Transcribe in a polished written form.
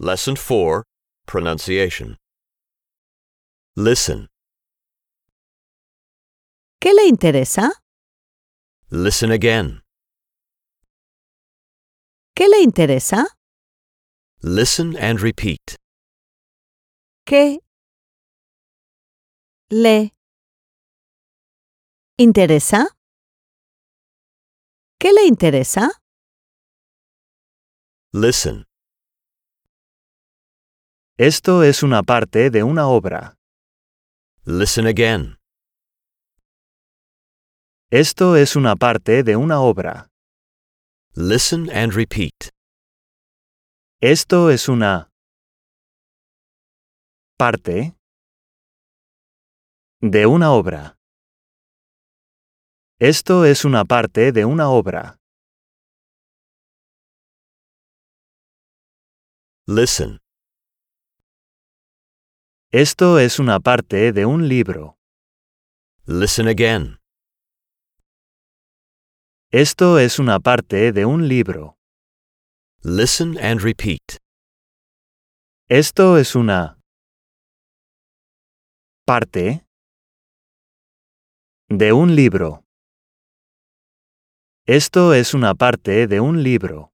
Lesson 4, Pronunciation. Listen. ¿Qué le interesa? Listen again. ¿Qué le interesa? Listen and repeat. ¿Qué le interesa? ¿Qué le interesa? Listen. Esto es una parte de una obra. Listen again. Esto es una parte de una obra. Listen and repeat. Esto es una parte de una obra. Esto es una parte de una obra. Listen. Esto es una parte de un libro. Listen again. Esto es una parte de un libro. Listen and repeat. Esto es una parte de un libro. Esto es una parte de un libro.